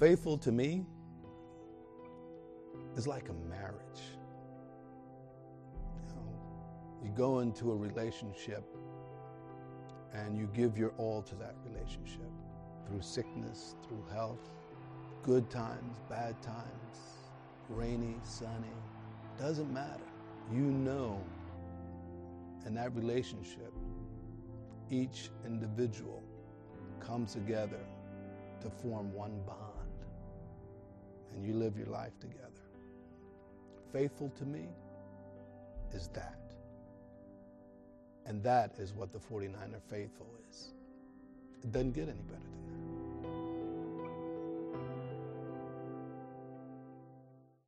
Faithful to me is like a marriage. You go into a relationship and you give your all to that relationship through sickness, through health, good times, bad times, rainy, sunny, doesn't matter. You know, in that relationship, each individual comes together to form one bond, and you live your life together. Faithful to me is that. And that is what the 49er faithful is. It doesn't get any better than that.